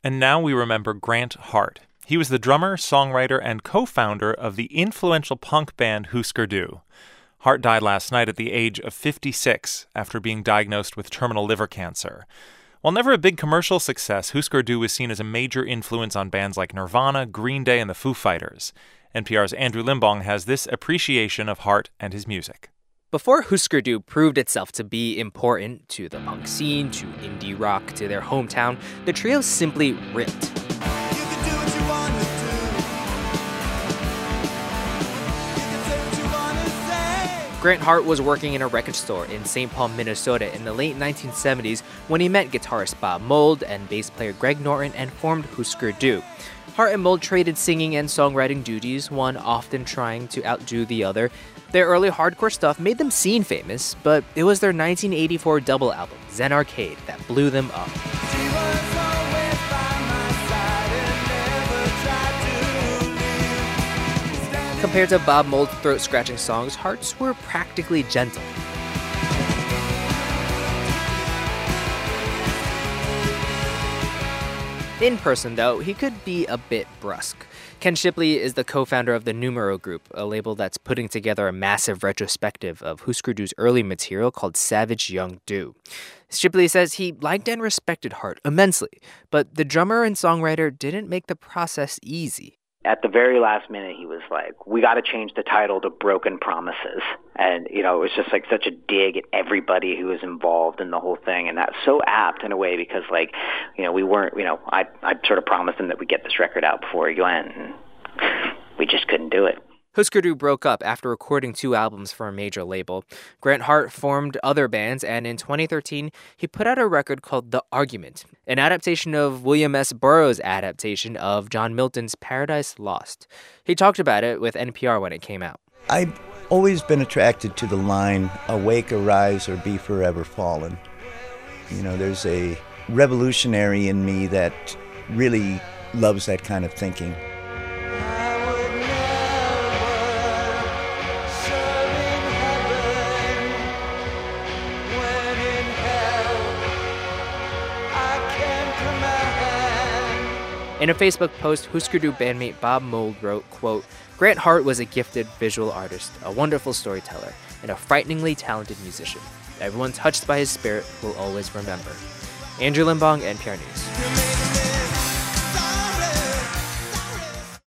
And now we remember Grant Hart. He was the drummer, songwriter, and co-founder of the influential punk band Husker Du. Hart died last night at the age of 56 after being diagnosed with terminal liver cancer. While never a big commercial success, Husker Du was seen as a major influence on bands like Nirvana, Green Day, and the Foo Fighters. NPR's Andrew Limbong has this appreciation of Hart and his music. Before Husker Du proved itself to be important to the punk scene, to indie rock, to their hometown, the trio simply ripped. Grant Hart was working in a record store in St. Paul, Minnesota in the late 1970s when he met guitarist Bob Mould and bass player Greg Norton and formed Husker Du. Hart and Mould traded singing and songwriting duties, one often trying to outdo the other. Their early hardcore stuff made them scene famous, but it was their 1984 double album, Zen Arcade, that blew them up. Compared to Bob Mould's throat-scratching songs, Hart's were practically gentle. In person, though, he could be a bit brusque. Ken Shipley is the co-founder of the Numero Group, a label that's putting together a massive retrospective of Husker Du's early material called Savage Young Du. Shipley says he liked and respected Hart immensely, but the drummer and songwriter didn't make the process easy. At the very last minute, he was like, we got to change the title to Broken Promises. And, it was just like such a dig at everybody who was involved in the whole thing. And that's so apt in a way because, we weren't, I sort of promised him that we'd get this record out before he went. And we just couldn't do it. Husker Du broke up after recording 2 albums for a major label. Grant Hart formed other bands, and in 2013, he put out a record called The Argument, an adaptation of William S. Burroughs' adaptation of John Milton's Paradise Lost. He talked about it with NPR when it came out. I've always been attracted to the line, awake, arise, or be forever fallen. There's a revolutionary in me that really loves that kind of thinking. In a Facebook post, Husker Du bandmate Bob Mould wrote, quote, Grant Hart was a gifted visual artist, a wonderful storyteller, and a frighteningly talented musician. Everyone touched by his spirit will always remember. Andrew Limbong, NPR News.